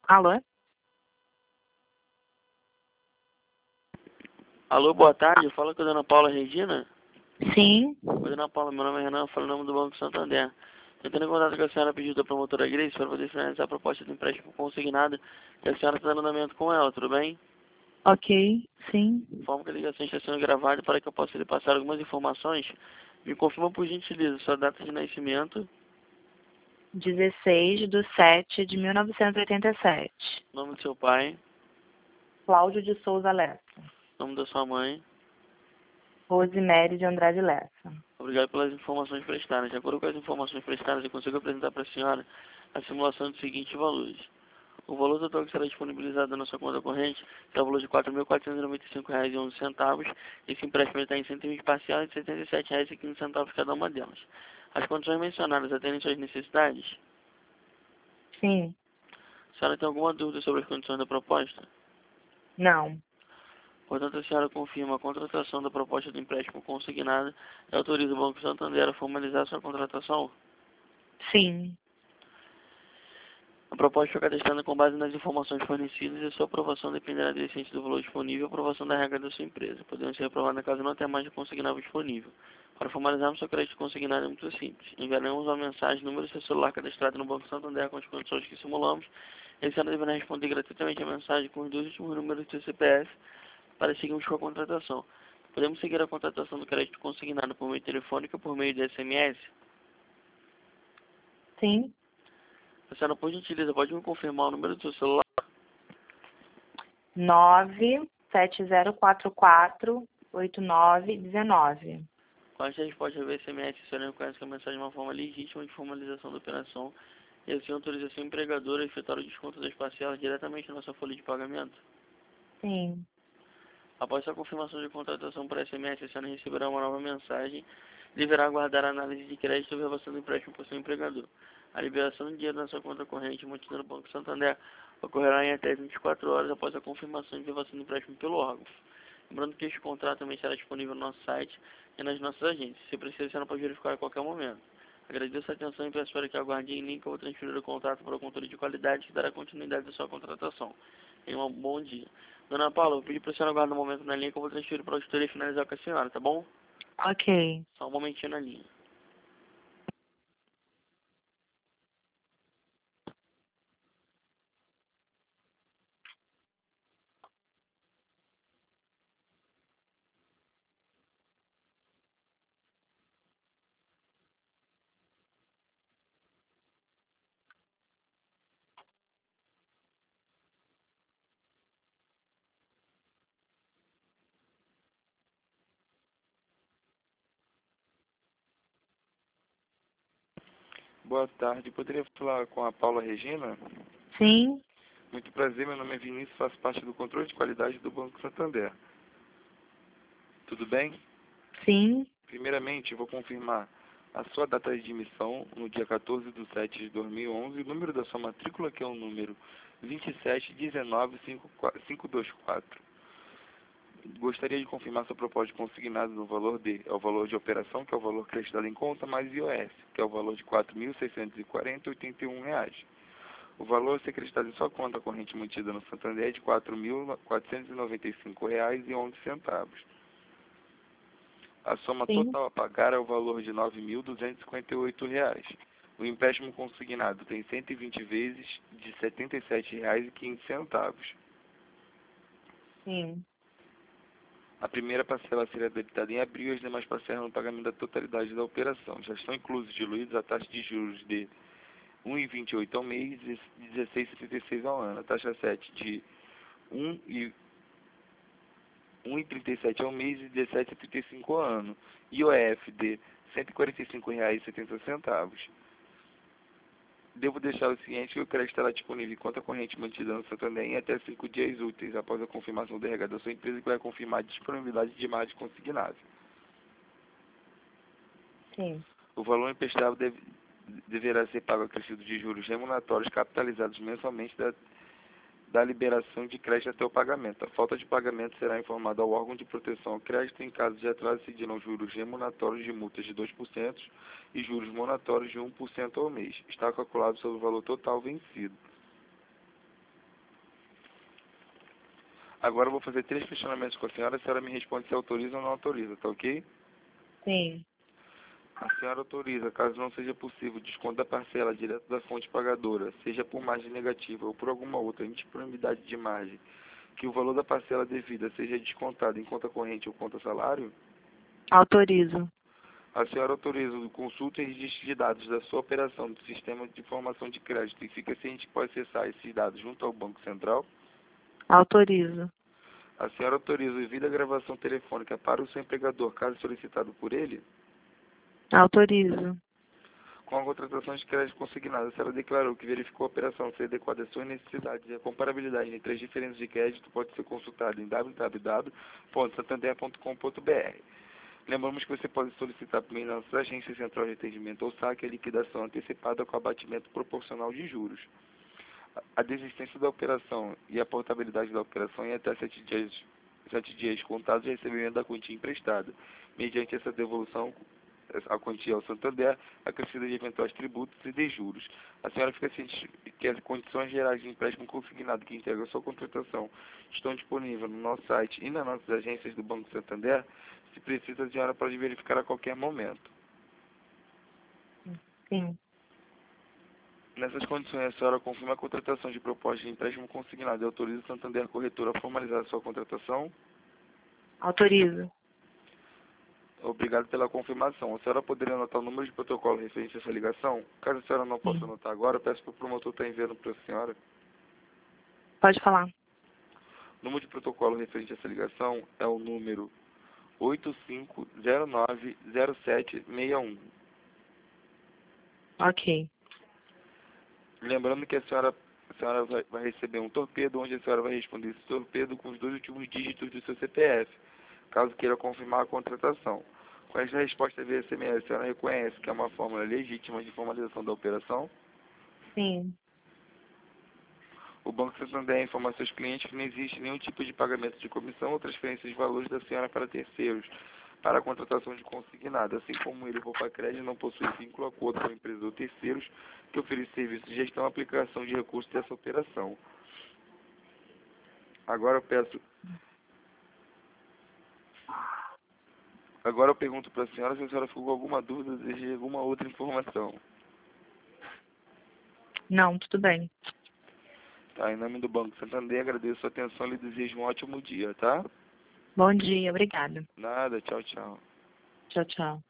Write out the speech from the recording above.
Alô? Alô, boa tarde. Fala com a dona Paula Regina. Sim. Oi, dona Paula, meu nome é Renan, falo em nome do Banco Santander. Tentando em contato com a senhora pedido da promotora Grace para poder finalizar a proposta de empréstimo consignado que a senhora está dando andamento com ela, tudo bem? Ok, sim. Informo que a ligação está sendo gravada para que eu possa lhe passar algumas informações. Me confirma por gentileza sua data de nascimento, 16/7/1987. nome do seu pai, Cláudio de Souza Lessa. nome da sua mãe. Rosemary de Andrade Lessa. Obrigado pelas informações prestadas. De acordo com as informações prestadas, eu consigo apresentar para a senhora a simulação dos seguintes valores. O valor total que será disponibilizado na sua conta corrente é o valor de R$ 4.495,11. Esse empréstimo está em 120 parcelas de R$ 77,15 cada uma delas. As condições mencionadas atendem suas necessidades? Sim. A senhora tem alguma dúvida sobre as condições da proposta? Não. Portanto, a senhora confirma a contratação da proposta de empréstimo consignado e autoriza o Banco Santander a formalizar sua contratação? Sim. A proposta foi cadastrada com base nas informações fornecidas e sua aprovação dependerá da essência do valor disponível e aprovação da regra da sua empresa, podendo ser aprovada caso não tenha mais de consignável disponível. Para formalizarmos seu crédito consignado é muito simples. Enviaremos uma mensagem, número do seu celular cadastrado no Banco Santander com as condições que simulamos. E a senhora deverá responder gratuitamente a mensagem com os dois últimos números do seu CPF para seguirmos com a contratação. Podemos seguir a contratação do crédito consignado por meio telefônico ou por meio de SMS? Sim. A senhora, por gentileza, pode me confirmar o número do seu celular? 970448919. Com as respostas ao SMS, a senhora reconhece que a mensagem é uma forma legítima de formalização da operação e assim autoriza seu empregador a efetuar o desconto das parcelas diretamente na sua folha de pagamento. Sim. Após sua confirmação de contratação por SMS, a senhora receberá uma nova mensagem e deverá aguardar a análise de crédito e renovação do empréstimo por seu empregador. A liberação de dinheiro na sua conta corrente mantida no Banco Santander ocorrerá em até 24 horas após a confirmação de renovação do empréstimo pelo órgão. Lembrando que este contrato também será disponível no nosso site e nas nossas agências. Se precisar, a senhora pode verificar a qualquer momento. Agradeço a atenção e peço para que aguarde em link. Eu vou transferir o contrato para o controle de qualidade que dará continuidade à sua contratação. Tenha um bom dia. Dona Paula, eu vou pedir para a senhora aguardar um momento na linha que eu vou transferir para a auditoria e finalizar com a senhora, tá bom? Ok. Só um momentinho na linha. Boa tarde, poderia falar com a Paula Regina? Sim. Muito prazer, meu nome é Vinícius, faço parte do controle de qualidade do Banco Santander. Tudo bem? Sim. Primeiramente, eu vou confirmar a sua data de emissão no dia 14/7/2011, o número da sua matrícula, que é o número 2719524. Gostaria de confirmar sua proposta de consignado no valor é o valor de operação, que é o valor creditado em conta, mais IOF, que é o valor de R$ 4.640,81. O valor a ser acreditado em sua conta corrente mantida no Santander é de R$ 4.495,11. A soma Sim. total a pagar é o valor de R$ 9.258. O empréstimo consignado tem 120 vezes de R$ 77,15. Sim. A primeira parcela será debitada em abril e as demais parcelas no pagamento da totalidade da operação. Já estão inclusos diluídos a taxa de juros de 1,28 ao mês e 16,76 ao ano. A taxa 7 de 1,37 ao mês e 17,35 ao ano. IOF de R$ 145,70. Devo deixar o ciente que o crédito estará disponível em conta corrente mantida no Santander em até 5 dias úteis após a confirmação do RH da sua empresa, que vai confirmar a disponibilidade de margem consignável. Sim. O valor emprestável deverá ser pago acrescido de juros remuneratórios capitalizados mensalmente da liberação de crédito até o pagamento. A falta de pagamento será informada ao órgão de proteção ao crédito em caso de atraso, seguirão juros remuneratórios de multas de 2% e juros moratórios de 1% ao mês. Está calculado sobre o valor total vencido. Agora eu vou fazer 3 questionamentos com a senhora me responde se autoriza ou não autoriza, tá ok? Sim. A senhora autoriza, caso não seja possível, desconto da parcela direto da fonte pagadora, seja por margem negativa ou por alguma outra indisponibilidade de margem, que o valor da parcela devida seja descontado em conta corrente ou conta salário? Autorizo. A senhora autoriza o consulta e registro de dados da sua operação do sistema de informação de crédito e fica ciente que pode acessar esses dados junto ao Banco Central? Autorizo. A senhora autoriza o envio da gravação telefônica para o seu empregador, caso solicitado por ele? Autorizo. Com a contratação de crédito consignado, a senhora declarou que verificou a operação ser adequada às suas necessidades e a comparabilidade entre as diferenças de crédito pode ser consultada em www.santander.com.br. Lembramos que você pode solicitar por meio da nossa agência central de atendimento ou saque a liquidação antecipada com abatimento proporcional de juros. A desistência da operação e a portabilidade da operação em até 7 dias contados de recebimento da quantia emprestada, mediante essa devolução a quantia ao Santander, acrescida de eventuais tributos e de juros. A senhora fica ciente que as condições gerais de empréstimo consignado que integram a sua contratação estão disponíveis no nosso site e nas nossas agências do Banco Santander. Se precisa, a senhora pode verificar a qualquer momento. Sim. Nessas condições, a senhora confirma a contratação de proposta de empréstimo consignado e autoriza o Santander Corretora a formalizar a sua contratação? Autorizo. Obrigado pela confirmação. A senhora poderia anotar o número de protocolo referente a essa ligação? Caso a senhora não possa anotar agora, eu peço para o promotor estar enviando para a senhora. Pode falar. O número de protocolo referente a essa ligação é o número 85090761. Ok. Lembrando que a senhora vai receber um torpedo, onde a senhora vai responder esse torpedo com os 2 últimos dígitos do seu CPF, caso queira confirmar a contratação. Com esta resposta via SMS, a senhora reconhece que é uma fórmula legítima de formalização da operação? Sim. O Banco Santander informa a seus clientes que não existe nenhum tipo de pagamento de comissão ou transferência de valores da senhora para terceiros para a contratação de consignado, assim como ele, Roupa Crédito, não possui vínculo, acordo com empresas ou terceiros que oferecem serviços de gestão e aplicação de recursos dessa operação. Agora eu pergunto para a senhora se a senhora ficou com alguma dúvida ou deseja alguma outra informação. Não, tudo bem. Tá, em nome do Banco Santander, agradeço a atenção e lhe desejo um ótimo dia, tá? Bom dia, obrigada. Nada, tchau, tchau. Tchau, tchau.